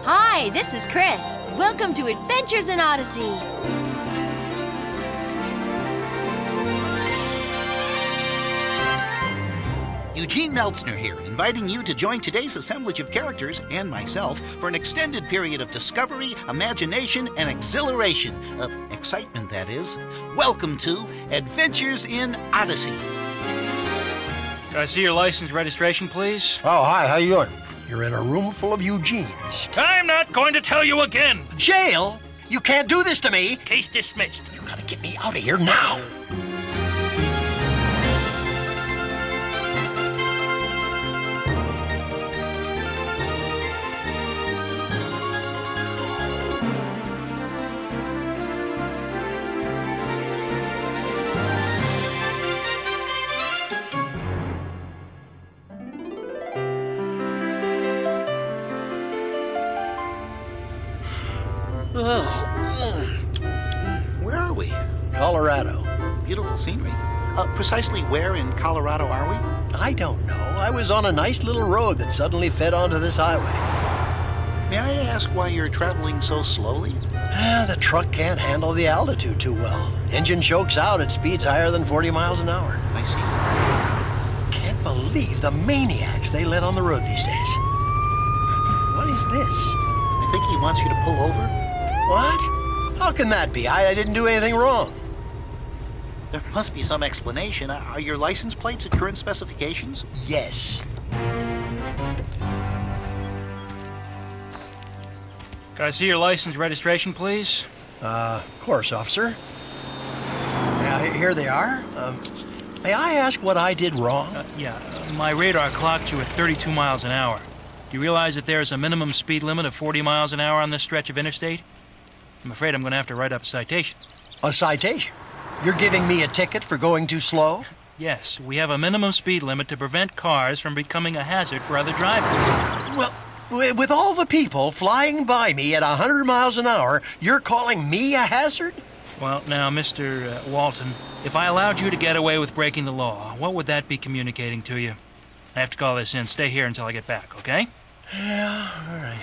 Hi, this is Chris. Welcome to Adventures in Odyssey. Eugene Meltzner here, inviting you to join today's assemblage of characters and myself for an extended period of discovery, imagination, and exhilaration. Excitement, that is. Welcome to Adventures in Odyssey. Can I see your license registration, please? Oh, hi, how you doing? You're in a room full of Eugenes. I'm not going to tell you again. Jail? You can't do this to me. Case dismissed. You gotta get me out of here now. Where are we? Colorado. Beautiful scenery. Precisely where in Colorado are we? I don't know. I was on a nice little road that suddenly fed onto this highway. May I ask why you're traveling so slowly? The truck can't handle the altitude too well. Engine chokes out at speeds higher than 40 miles an hour. I see. Can't believe the maniacs they let on the road these days. What is this? I think he wants you to pull over. What? How can that be? I didn't do anything wrong. There must be some explanation. Are your license plates at current specifications? Yes. Can I see your license registration, please? Of course, officer. Yeah, here they are. May I ask what I did wrong? My radar clocked you at 32 miles an hour. Do you realize that there's a minimum speed limit of 40 miles an hour on this stretch of interstate? I'm afraid I'm going to have to write up a citation. A citation? You're giving me a ticket for going too slow? Yes, we have a minimum speed limit to prevent cars from becoming a hazard for other drivers. Well, with all the people flying by me at 100 miles an hour, you're calling me a hazard? Well, now, Mr. Walton, if I allowed you to get away with breaking the law, what would that be communicating to you? I have to call this in. Stay here until I get back, okay? Yeah, all right.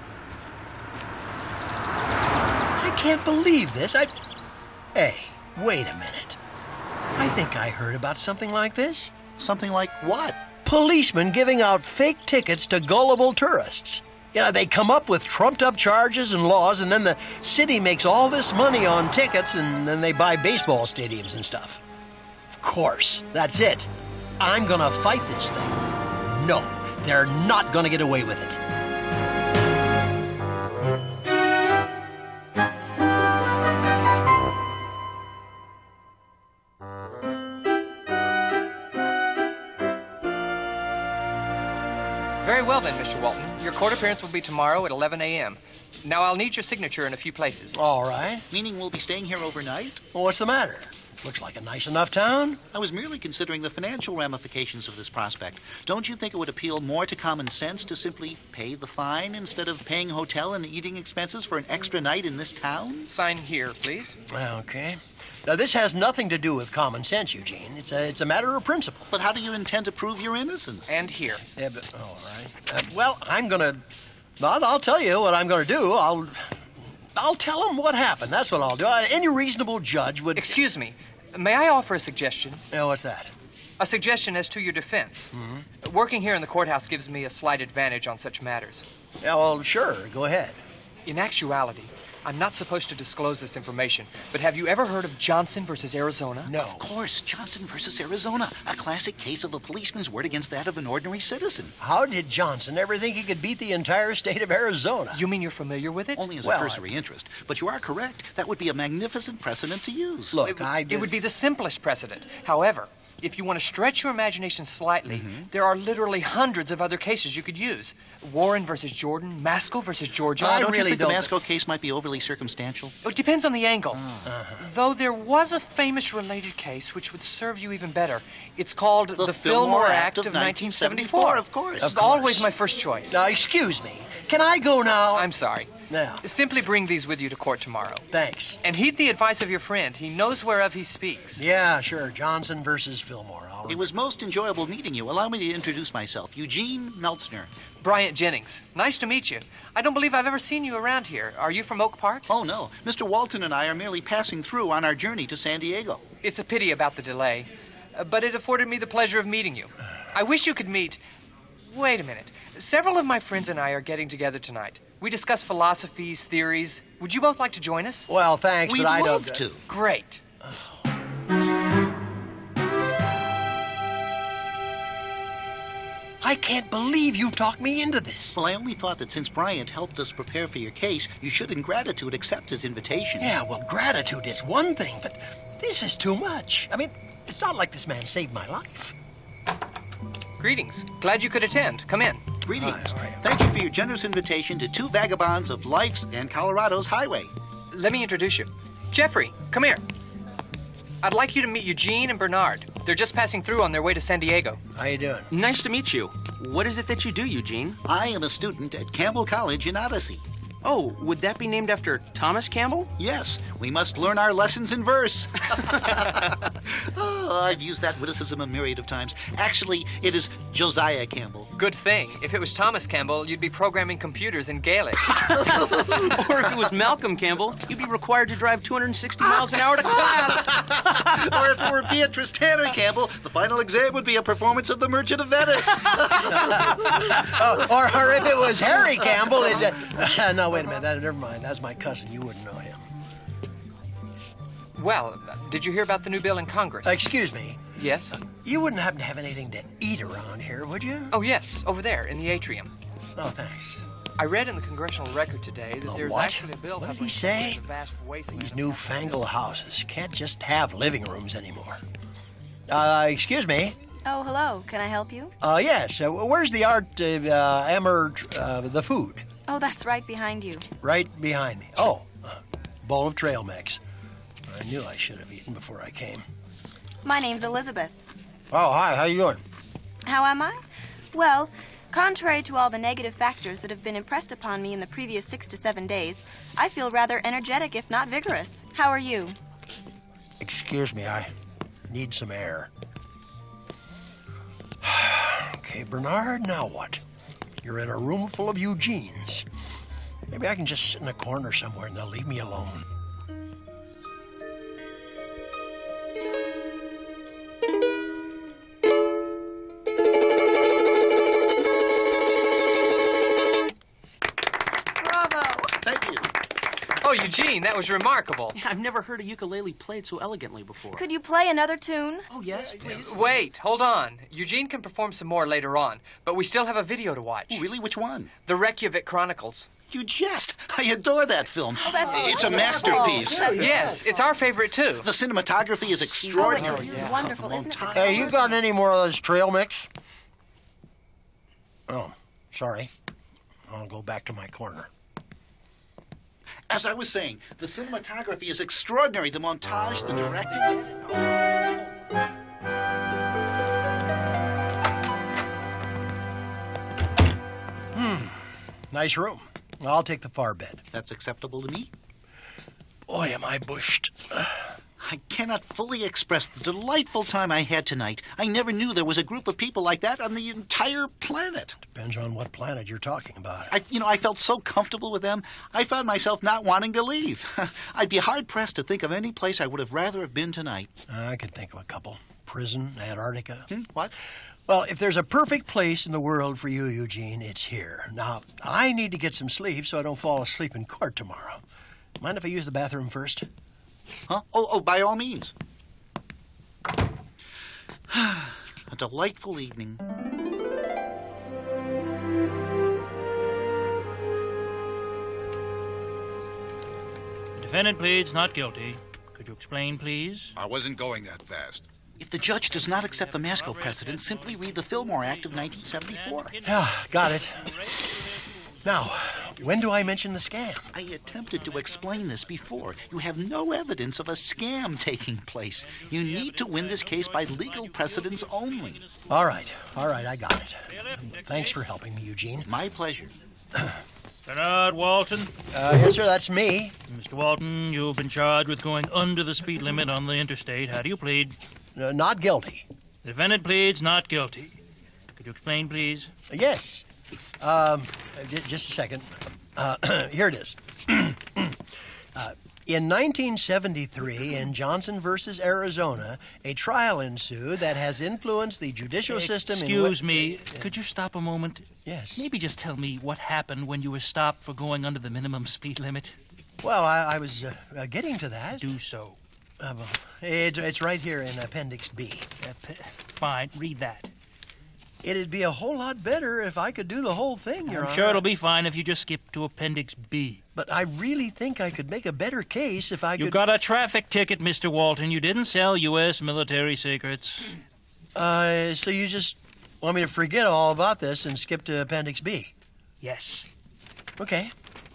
I can't believe this. Hey, wait a minute. I think I heard about something like this. Something like what? Policemen giving out fake tickets to gullible tourists. Yeah, they come up with trumped-up charges and laws, and then the city makes all this money on tickets, and then they buy baseball stadiums and stuff. Of course, that's it. I'm gonna fight this thing. No, they're not gonna get away with it. Very well then, Mr. Walton. Your court appearance will be tomorrow at 11 a.m. Now, I'll need your signature in a few places. All right. Meaning we'll be staying here overnight? Well, what's the matter? Looks like a nice enough town. I was merely considering the financial ramifications of this prospect. Don't you think it would appeal more to common sense to simply pay the fine instead of paying hotel and eating expenses for an extra night in this town? Sign here, please. Okay. Now, this has nothing to do with common sense, Eugene. It's a matter of principle. But how do you intend to prove your innocence? And here. Yeah, but all right. Well, I'll tell you what I'm gonna do. I'll tell them what happened. That's what I'll do. Any reasonable judge would. Excuse me. May I offer a suggestion? Yeah, what's that? A suggestion as to your defense. Mm-hmm. Working here in the courthouse gives me a slight advantage on such matters. Yeah, well, sure. Go ahead. In actuality, I'm not supposed to disclose this information, but have you ever heard of Johnson versus Arizona? No. Of course, Johnson versus Arizona. A classic case of a policeman's word against that of an ordinary citizen. How did Johnson ever think he could beat the entire state of Arizona? You mean you're familiar with it? Only as a cursory interest. But you are correct. That would be a magnificent precedent to use. Look, it would be the simplest precedent. However, if you want to stretch your imagination slightly, there are literally hundreds of other cases you could use. Warren versus Jordan, Masco versus Georgia. Don't you think the Masco case might be overly circumstantial? It depends on the angle. Though there was a famous related case which would serve you even better. It's called the Fillmore Act of 1974. Of course. It's always my first choice. Now, excuse me. Can I go now? I'm sorry. Now. Simply bring these with you to court tomorrow. Thanks. And heed the advice of your friend. He knows whereof he speaks. Yeah, sure. Johnson versus Fillmore. It was most enjoyable meeting you. Allow me to introduce myself. Eugene Meltzner. Bryant Jennings. Nice to meet you. I don't believe I've ever seen you around here. Are you from Oak Park? Oh, no. Mr. Walton and I are merely passing through on our journey to San Diego. It's a pity about the delay, but it afforded me the pleasure of meeting you. I wish you could meet... Wait a minute. Several of my friends and I are getting together tonight. We discuss philosophies, theories. Would you both like to join us? Well, thanks, We'd but I love don't... to. Great. I can't believe you talked me into this. Well, I only thought that since Bryant helped us prepare for your case, you should in gratitude accept his invitation. Yeah, well, gratitude is one thing, but this is too much. I mean, it's not like this man saved my life. Greetings. Glad you could attend. Come in. Greetings. Hi, how are you? Thank you for your generous invitation to two vagabonds of life's and Colorado's highway. Let me introduce you. Jeffrey, come here. I'd like you to meet Eugene and Bernard. They're just passing through on their way to San Diego. How you doing? Nice to meet you. What is it that you do, Eugene? I am a student at Campbell College in Odyssey. Oh, would that be named after Thomas Campbell? Yes, we must learn our lessons in verse. Oh, I've used that witticism a myriad of times. Actually, it is Josiah Campbell. Good thing. If it was Thomas Campbell, you'd be programming computers in Gaelic. Or if it was Malcolm Campbell, you'd be required to drive 260 miles an hour to class. Or if it were Beatrice Tanner Campbell, the final exam would be a performance of The Merchant of Venice. Or if it was Harry Campbell, no, wait a minute. Never mind. That's my cousin. You wouldn't know him. Well, did you hear about the new bill in Congress? Excuse me. Yes? You wouldn't happen to have anything to eat around here, would you? Oh, yes, over there in the atrium. Oh, thanks. I read in the Congressional Record today that The there's what? actually a bill... What did hovering he say? over the vast wasteland These of newfangled houses can't just have living rooms anymore. Excuse me. Oh, hello. Can I help you? Yes. Where's the art, the food? Oh, that's right behind you. Right behind me. Oh, bowl of trail mix. I knew I should have eaten before I came. My name's Elizabeth. Oh, hi. How you doing? How am I? Well, contrary to all the negative factors that have been impressed upon me in the previous 6 to 7 days, I feel rather energetic, if not vigorous. How are you? Excuse me. I need some air. Okay, Bernard, now what? You're in a room full of Eugenes. Maybe I can just sit in a corner somewhere and they'll leave me alone. Bravo! Thank you. Oh, Eugene, that was remarkable. I've never heard a ukulele played so elegantly before. Could you play another tune? Oh, yes, please. Wait, hold on. Eugene can perform some more later on, but we still have a video to watch. Oh, really? Which one? The Reykjavik Chronicles. You jest. I adore that film. Oh, that's It's a wonderful. masterpiece. Yes, it's our favorite too. The cinematography is extraordinary. It's wonderful, isn't it? Hey, you got any more of this trail mix? Oh, sorry. I'll go back to my corner. As I was saying, the cinematography is extraordinary. The montage, the directing. Nice room. I'll take the far bed. That's acceptable to me. Boy, am I bushed. I cannot fully express the delightful time I had tonight. I never knew there was a group of people like that on the entire planet. Depends on what planet you're talking about. I felt so comfortable with them, I found myself not wanting to leave. I'd be hard-pressed to think of any place I would have rather have been tonight. I could think of a couple. Prison, Antarctica. What? Well, if there's a perfect place in the world for you, Eugene, it's here. Now, I need to get some sleep so I don't fall asleep in court tomorrow. Mind if I use the bathroom first? Huh? Oh, by all means. A delightful evening. The defendant pleads not guilty. Could you explain, please? I wasn't going that fast. If the judge does not accept the Masco precedent, simply read the Fillmore Act of 1974. Yeah, got it. Now, when do I mention the scam? I attempted to explain this before. You have no evidence of a scam taking place. You need to win this case by legal precedents only. All right, I got it. Thanks for helping me, Eugene. My pleasure. Bernard Walton. Yes, sir, that's me. Mr. Walton, you've been charged with going under the speed limit on the interstate. How do you plead? Not guilty. The defendant pleads not guilty. Could you explain, please? Yes. Just a second. Here it is. In 1973, in Johnson versus Arizona, a trial ensued that has influenced the judicial system. Excuse me. Could you stop a moment? Yes. Maybe just tell me what happened when you were stopped for going under the minimum speed limit. Well, I was getting to that. Do so. It's right here in Appendix B. Fine, read that. It'd be a whole lot better if I could do the whole thing, Your Honor. I'm sure it'll be fine if you just skip to Appendix B. But I really think I could make a better case if I could... You got a traffic ticket, Mr. Walton. You didn't sell U.S. military secrets. So you just want me to forget all about this and skip to Appendix B? Yes. Okay.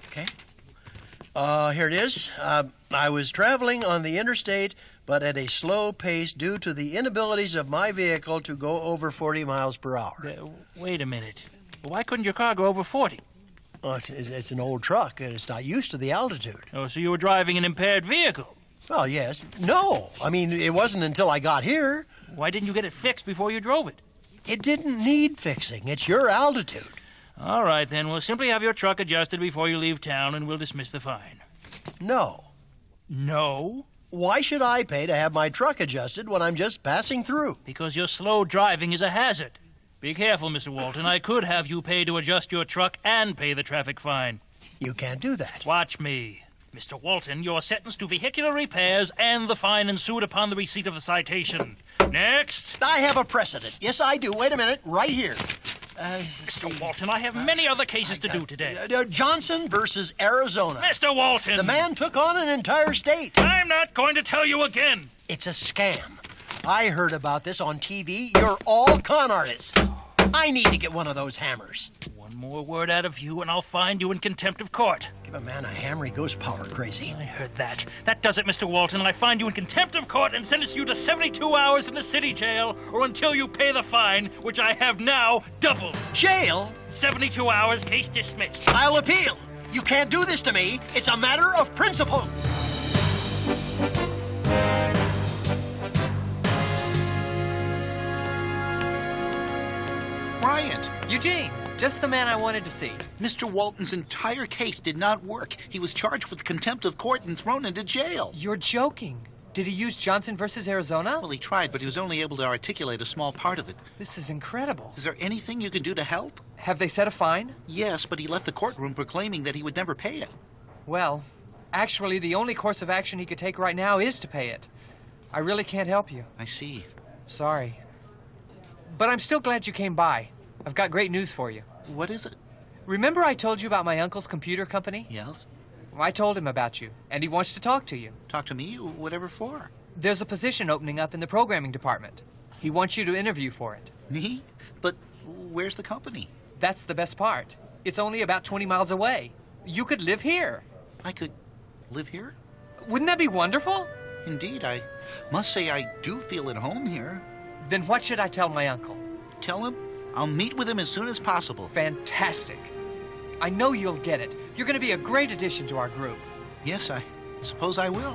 Here it is. I was traveling on the interstate, but at a slow pace due to the inabilities of my vehicle to go over 40 miles per hour. Wait a minute. Why couldn't your car go over 40? Well, it's an old truck, and it's not used to the altitude. Oh, so you were driving an impaired vehicle? Well, yes. No. I mean, it wasn't until I got here. Why didn't you get it fixed before you drove it? It didn't need fixing. It's your altitude. All right, then. We'll simply have your truck adjusted before you leave town, and we'll dismiss the fine. No. No? Why should I pay to have my truck adjusted when I'm just passing through? Because your slow driving is a hazard. Be careful, Mr. Walton. I could have you pay to adjust your truck and pay the traffic fine. You can't do that. Watch me. Mr. Walton, you're sentenced to vehicular repairs and the fine ensued upon the receipt of the citation. Next. I have a precedent. Yes, I do. Wait a minute. Right here. Mr. Walton, I have many other cases to do today. Johnson versus Arizona. Mr. Walton! The man took on an entire state. I'm not going to tell you again. It's a scam. I heard about this on TV. You're all con artists. I need to get one of those hammers. One more word out of you, and I'll find you in contempt of court. Give a man a hammer, he goes power crazy. I heard that. That does it, Mr. Walton. I find you in contempt of court and sentence you to 72 hours in the city jail, or until you pay the fine, which I have now doubled. Jail? 72 hours, case dismissed. I'll appeal. You can't do this to me. It's a matter of principle. Bryant, Eugene, just the man I wanted to see. Mr. Walton's entire case did not work. He was charged with contempt of court and thrown into jail. You're joking. Did he use Johnson versus Arizona? Well, he tried, but he was only able to articulate a small part of it. This is incredible. Is there anything you can do to help? Have they set a fine? Yes, but he left the courtroom proclaiming that he would never pay it. Well, actually, the only course of action he could take right now is to pay it. I really can't help you. I see. Sorry. But I'm still glad you came by. I've got great news for you. What is it? Remember I told you about my uncle's computer company? Yes? I told him about you, and he wants to talk to you. Talk to me? Whatever for? There's a position opening up in the programming department. He wants you to interview for it. Me? But where's the company? That's the best part. It's only about 20 miles away. You could live here. I could live here? Wouldn't that be wonderful? Indeed, I must say I do feel at home here. Then what should I tell my uncle? Tell him I'll meet with him as soon as possible. Fantastic. I know you'll get it. You're going to be a great addition to our group. Yes, I suppose I will.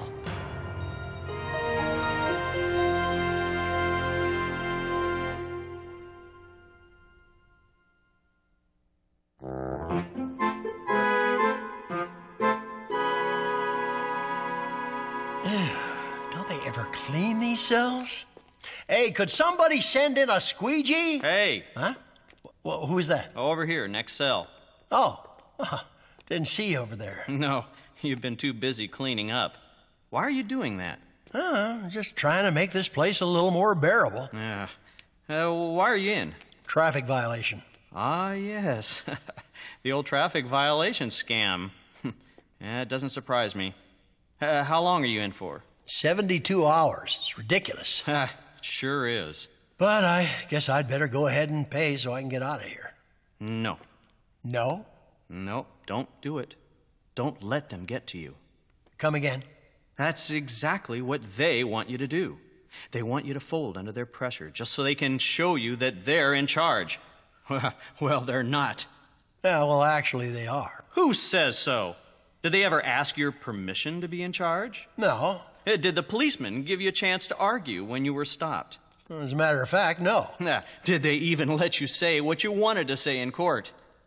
Don't they ever clean these cells? Hey, could somebody send in a squeegee? Hey. Huh? Well, who is that? Over here, next cell. Oh, didn't see you over there. No, you've been too busy cleaning up. Why are you doing that? Just trying to make this place a little more bearable. Yeah. Why are you in? Traffic violation. Ah, yes. The old traffic violation scam. Yeah, it doesn't surprise me. How long are you in for? 72 hours. It's ridiculous. It sure is. But I guess I'd better go ahead and pay so I can get out of here. No. No? No, don't do it. Don't let them get to you. Come again? That's exactly what they want you to do. They want you to fold under their pressure just so they can show you that they're in charge. Well, they're not. Yeah, well, actually, they are. Who says so? Did they ever ask your permission to be in charge? No. Did the policeman give you a chance to argue when you were stopped? As a matter of fact, no. Did they even let you say what you wanted to say in court?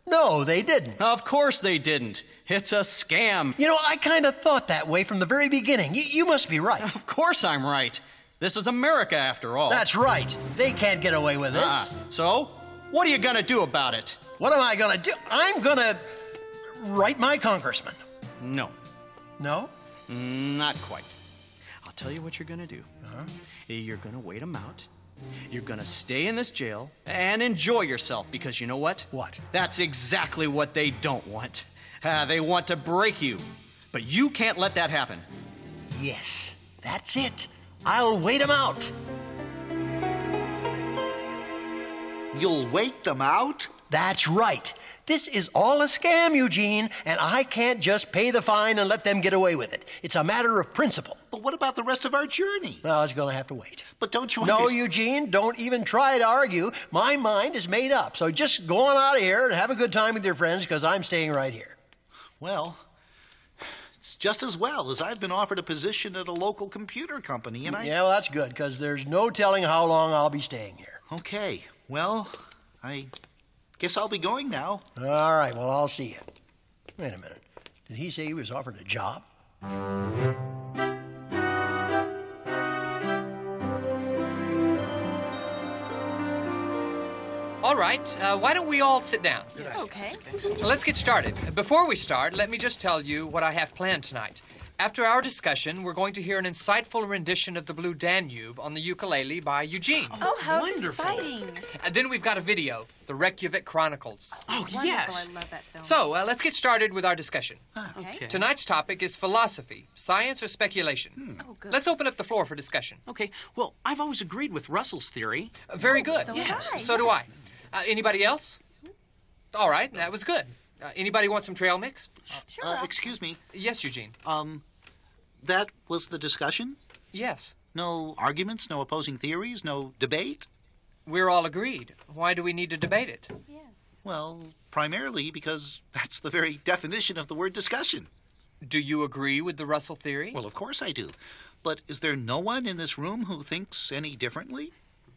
No, they didn't. Of course they didn't. It's a scam. You know, I kind of thought that way from the very beginning. You must be right. Of course I'm right. This is America, after all. That's right. They can't get away with this. So, what are you going to do about it? What am I going to do? I'm going to write my congressman. No, No? not quite. I'll tell you what you're going to do. You're going to wait them out. You're going to stay in this jail and enjoy yourself because you know what? What? That's exactly what they don't want. They want to break you. But you can't let that happen. Yes, that's it. I'll wait him out. You'll wait them out? That's right. This is all a scam, Eugene, and I can't just pay the fine and let them get away with it. It's a matter of principle. But what about the rest of our journey? Well, it's going to have to wait. But don't you No, understand? Eugene, don't even try to argue. My mind is made up. So just go on out of here and have a good time with your friends because I'm staying right here. Well, it's just as well as I've been offered a position at a local computer company, and Yeah, well, that's good because there's no telling how long I'll be staying here. Okay, well, I guess I'll be going now. All right, well, I'll see you. Wait a minute. Did he say he was offered a job? All right, why don't we all sit down? Okay. Let's get started. Before we start, let me just tell you what I have planned tonight. After our discussion, we're going to hear an insightful rendition of the Blue Danube on the ukulele by Eugene. Oh, how Wonderful. exciting. And then we've got a video, The Reykjavik Chronicles. Oh, Wonderful. yes. I love that film. So, let's get started with our discussion. Okay. Tonight's topic is philosophy, science or speculation. Oh, good. Let's open up the floor for discussion. Okay, well, I've always agreed with Russell's theory. Very good. so have I, So do I. Anybody else? All right, that was good. Anybody want some trail mix? Sure. Excuse me, Yes, Eugene. that was the discussion? Yes. No arguments, no opposing theories, no debate? We're all agreed. Why do we need to debate it? Yes. Well, primarily because that's the very definition of the word discussion. Do you agree with the Russell theory? Well, of course I do. But is there no one in this room who thinks any differently?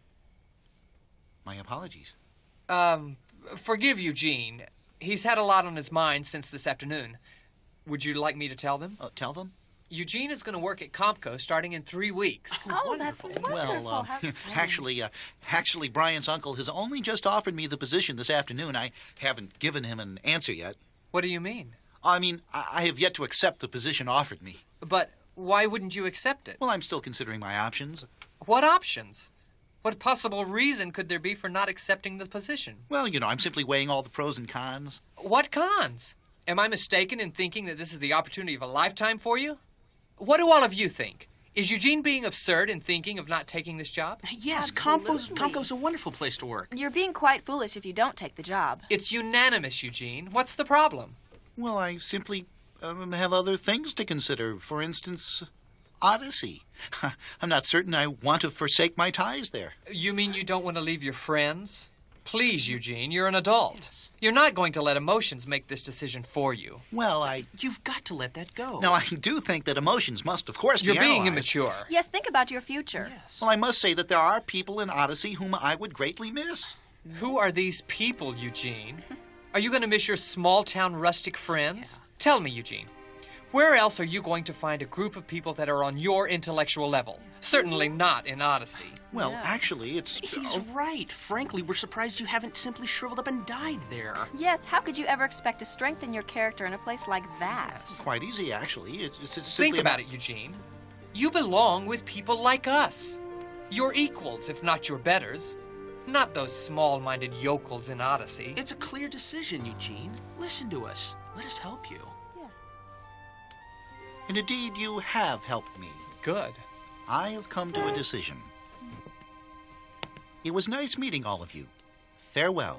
My apologies. Forgive Eugene. He's had a lot on his mind since this afternoon. Would you like me to tell them? Tell them? Eugene is going to work at Compco starting in 3 weeks. Oh, that's wonderful. Well, How exciting. actually, Brian's uncle has only just offered me the position this afternoon. I haven't given him an answer yet. What do you mean? I mean, I have yet to accept the position offered me. But why wouldn't you accept it? Well, I'm still considering my options. What options? What possible reason could there be for not accepting the position? Well, I'm simply weighing all the pros and cons. What cons? Am I mistaken in thinking that this is the opportunity of a lifetime for you? What do all of you think? Is Eugene being absurd in thinking of not taking this job? Yes, Absolutely. Compco's a wonderful place to work. You're being quite foolish if you don't take the job. It's unanimous, Eugene. What's the problem? Well, I simply have other things to consider. For instance, Odyssey. I'm not certain I want to forsake my ties there. You mean you don't want to leave your friends? Please, Eugene, you're an adult. Yes. You're not going to let emotions make this decision for you. Well, You've got to let that go. Now, I do think that emotions must, of course, You're be being analyzed. immature. Yes, think about your future. Yes. Well, I must say that there are people in Odyssey whom I would greatly miss. Who are these people, Eugene? Are you going to miss your small-town rustic friends? Tell me, Eugene. Where else are you going to find a group of people that are on your intellectual level? Certainly not in Odyssey. Well, actually, it's... He's right. Frankly, we're surprised you haven't simply shriveled up and died there. Yes, how could you ever expect to strengthen your character in a place like that? quite easy, actually. It's Think simply about it, Eugene. You belong with people like us. You're equals, if not your betters. Not those small-minded yokels in Odyssey. It's a clear decision, Eugene. Listen to us. Let us help you. Yes. And indeed, you have helped me. Good. I have come to a decision. It was nice meeting all of you. Farewell.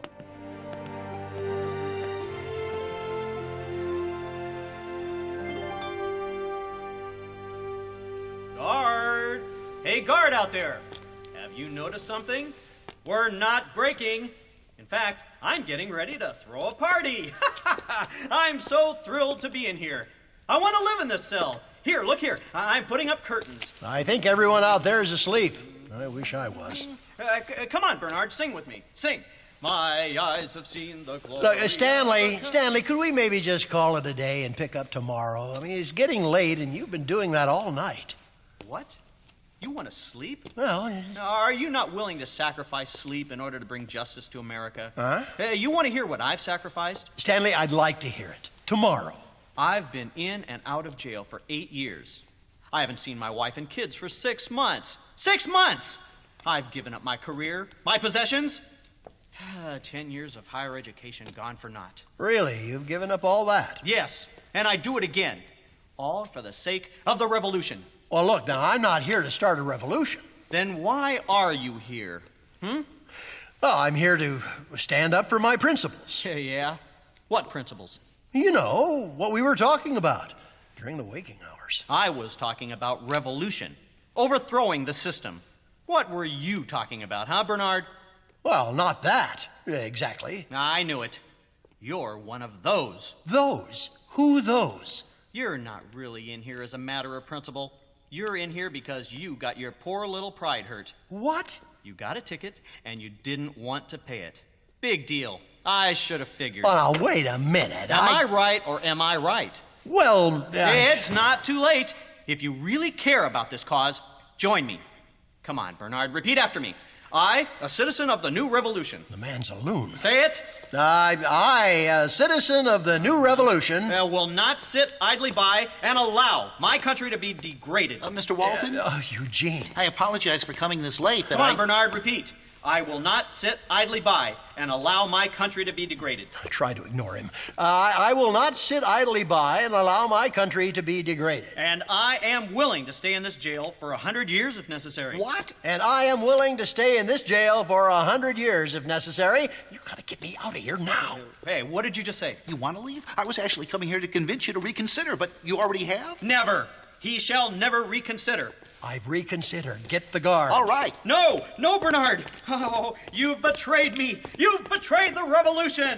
Guard! Hey, guard out there! Have you noticed something? We're not breaking. In fact, I'm getting ready to throw a party. I'm so thrilled to be in here. I want to live in this cell. Here, look here. I'm putting up curtains. I think everyone out there is asleep. I wish I was. Come on, Bernard, sing with me. Sing. My eyes have seen the glory. Look, Stanley, could we maybe just call it a day and pick up tomorrow? I mean, it's getting late, and you've been doing that all night. What? You want to sleep? Well, Are you not willing to sacrifice sleep in order to bring justice to America? Huh? You want to hear what I've sacrificed? Stanley, I'd like to hear it. Tomorrow. I've been in and out of jail for 8 years. I haven't seen my wife and kids for 6 months. 6 months! I've given up my career, my possessions. 10 years of higher education gone for naught. Really? You've given up all that? Yes, and I do it again. All for the sake of the revolution. Well, look, now, I'm not here to start a revolution. Then why are you here? Well, I'm here to stand up for my principles. Yeah? What principles? You know, what we were talking about during the waking hours. I was talking about revolution. Overthrowing the system. What were you talking about, huh, Bernard? Well, not that, exactly. I knew it. You're one of those. Those? Who those? You're not really in here as a matter of principle. You're in here because you got your poor little pride hurt. What? You got a ticket, and you didn't want to pay it. Big deal. I should have figured. Well, now, wait a minute. Am I right or am I right? Well, It's not too late. If you really care about this cause, join me. Come on, Bernard, repeat after me. I, a citizen of the new revolution. The man's a loon. Say it. I, a citizen of the new revolution. Will not sit idly by and allow my country to be degraded. Mr. Walton? Eugene. I apologize for coming this late, but Come on, Bernard, repeat. I will not sit idly by and allow my country to be degraded. Try to ignore him. I will not sit idly by and allow my country to be degraded. And I am willing to stay in this jail for 100 years if necessary. What? And I am willing to stay in this jail for 100 years if necessary. You gotta get me out of here now. Hey, what did you just say? You want to leave? I was actually coming here to convince you to reconsider, but you already have? Never. He shall never reconsider. I've reconsidered. Get the guard. All right. No, Bernard. Oh, you've betrayed me. You've betrayed the revolution.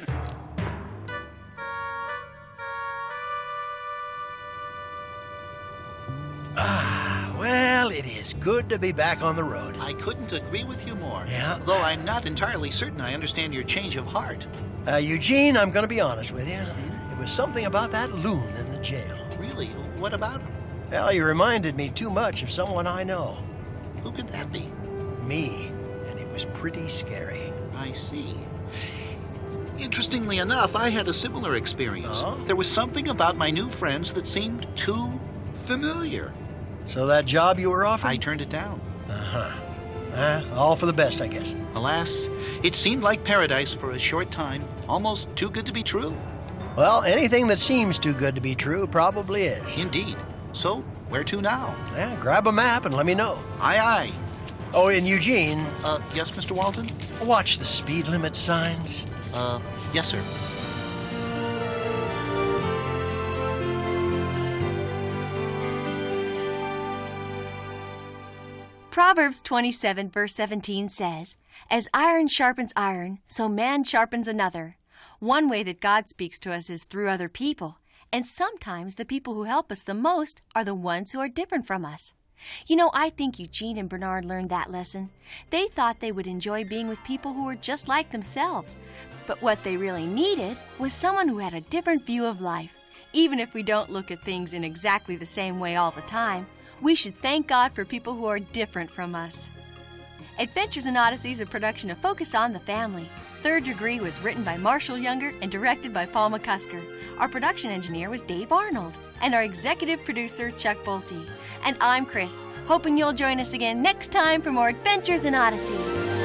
Well, it is good to be back on the road. I couldn't agree with you more. Yeah? Though I'm not entirely certain I understand your change of heart. Eugene, I'm going to be honest with you. It was something about that loon in the jail. Really? What about him? Well, he reminded me too much of someone I know. Who could that be? Me. And it was pretty scary. I see. Interestingly enough, I had a similar experience. Oh? There was something about my new friends that seemed too familiar. So that job you were offered? I turned it down. All for the best, I guess. Alas, it seemed like paradise for a short time. Almost too good to be true. Well, anything that seems too good to be true probably is. Indeed. So, where to now? Yeah, grab a map and let me know. Aye, aye. Oh, and Eugene, Yes, Mr. Walton? watch the speed limit signs. Yes, sir. Proverbs 27, verse 17 says, "As iron sharpens iron, so man sharpens another." One way that God speaks to us is through other people, and sometimes the people who help us the most are the ones who are different from us. You know, I think Eugene and Bernard learned that lesson. They thought they would enjoy being with people who were just like themselves, but what they really needed was someone who had a different view of life. Even if we don't look at things in exactly the same way all the time, we should thank God for people who are different from us. Adventures in Odyssey is a production of Focus on the Family. Third Degree was written by Marshall Younger and directed by Paul McCusker. Our production engineer was Dave Arnold, and our executive producer, Chuck Bolte. And I'm Chris, hoping you'll join us again next time for more Adventures in Odyssey.